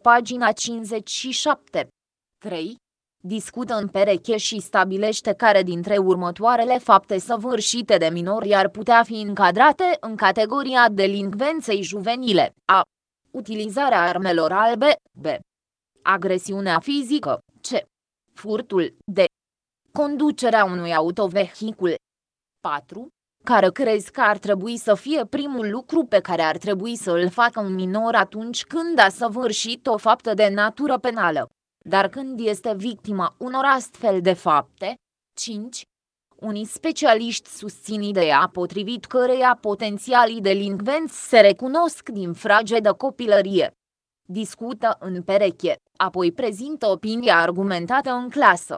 Pagina 57. 3. Discută în pereche și stabilește care dintre următoarele fapte săvârșite de minori ar putea fi încadrate în categoria delincvenței juvenile. A. Utilizarea armelor albe. B. Agresiunea fizică. C. Furtul. D. Conducerea unui autovehicul. 4. Care crezi că ar trebui să fie primul lucru pe care ar trebui să îl facă un minor atunci când a săvârșit o faptă de natură penală, dar când este victima unor astfel de fapte? 5. Unii specialiști susțin ideea potrivit căreia potențialii delincvenți se recunosc din fragedă copilărie. Discută în pereche, apoi prezintă opinia argumentată în clasă.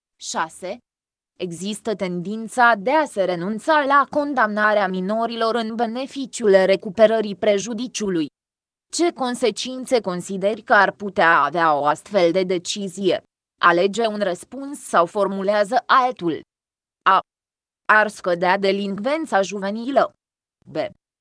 6. Există tendința de a se renunța la condamnarea minorilor în beneficiul recuperării prejudiciului. Ce consecințe consideri că ar putea avea o astfel de decizie? Alege un răspuns sau formulează altul. A. Ar scădea delincvența juvenilă. B.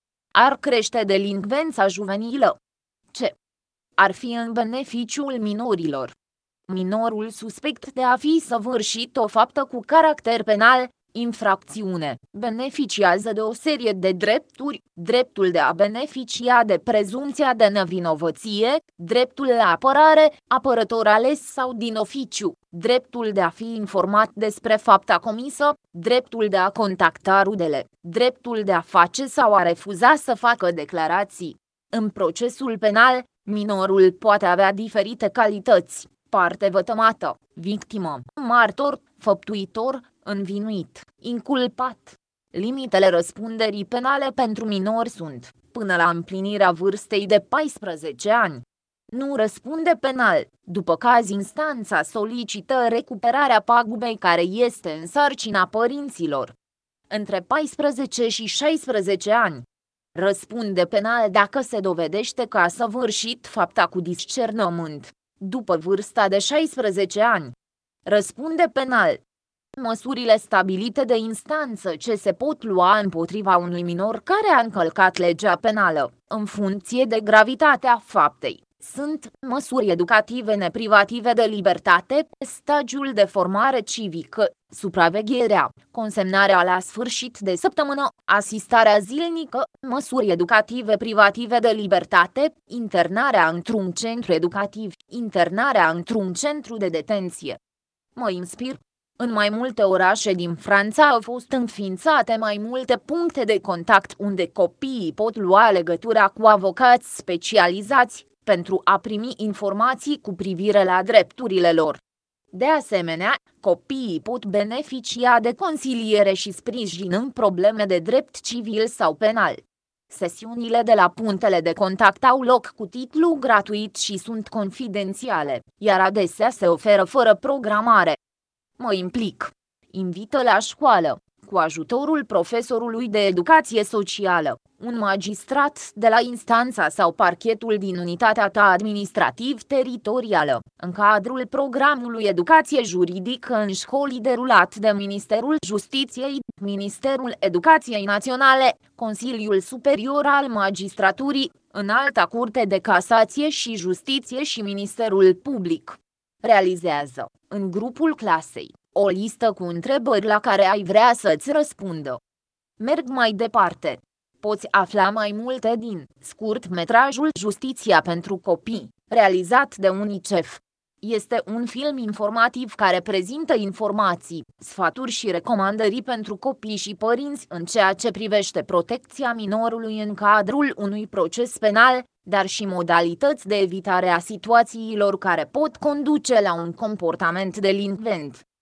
Ar crește delincvența juvenilă. C. Ar fi în beneficiul minorilor. Minorul suspect de a fi săvârșit o faptă cu caracter penal, infracțiune, beneficiază de o serie de drepturi: dreptul de a beneficia de prezumția de nevinovăție, dreptul la apărare, apărător ales sau din oficiu, dreptul de a fi informat despre fapta comisă, dreptul de a contacta rudele, dreptul de a face sau a refuza să facă declarații. În procesul penal, minorul poate avea diferite calități: parte vătămată, victimă, martor, făptuitor, învinuit, inculpat. Limitele răspunderii penale pentru minori sunt: până la împlinirea vârstei de 14 ani. Nu răspunde penal, după caz instanța solicită recuperarea pagubei care este în sarcina părinților. Între 14 și 16 ani. Răspunde penal dacă se dovedește că a săvârșit fapta cu discernământ, după vârsta de 16 ani. Răspunde penal. Măsurile stabilite de instanță ce se pot lua împotriva unui minor care a încălcat legea penală, în funcție de gravitatea faptei, sunt măsuri educative neprivative de libertate, stagiul de formare civică, supravegherea, consemnarea la sfârșit de săptămână, asistarea zilnică, măsuri educative privative de libertate, internarea într-un centru educativ, internarea într-un centru de detenție. Mă inspir. În mai multe orașe din Franța au fost înființate mai multe puncte de contact unde copiii pot lua legătura cu avocați specializați pentru a primi informații cu privire la drepturile lor. De asemenea, copiii pot beneficia de consiliere și sprijin în probleme de drept civil sau penal. Sesiunile de la punctele de contact au loc cu titlu gratuit și sunt confidențiale, iar adesea se oferă fără programare. Mă implic. Invită la școală, cu ajutorul profesorului de educație socială, un magistrat de la instanța sau parchetul din unitatea ta administrativ-teritorială, în cadrul programului Educație juridică în școli derulat de Ministerul Justiției, Ministerul Educației Naționale, Consiliul Superior al Magistraturii, Înalta Curte de Casație și Justiție și Ministerul Public. Realizează, în grupul clasei, o listă cu întrebări la care ai vrea să-ți răspundă. Merg mai departe. Poți afla mai multe din scurtmetrajul Justiția pentru copii, realizat de UNICEF. Este un film informativ care prezintă informații, sfaturi și recomandări pentru copii și părinți în ceea ce privește protecția minorului în cadrul unui proces penal, dar și modalități de evitare a situațiilor care pot conduce la un comportament delincvent.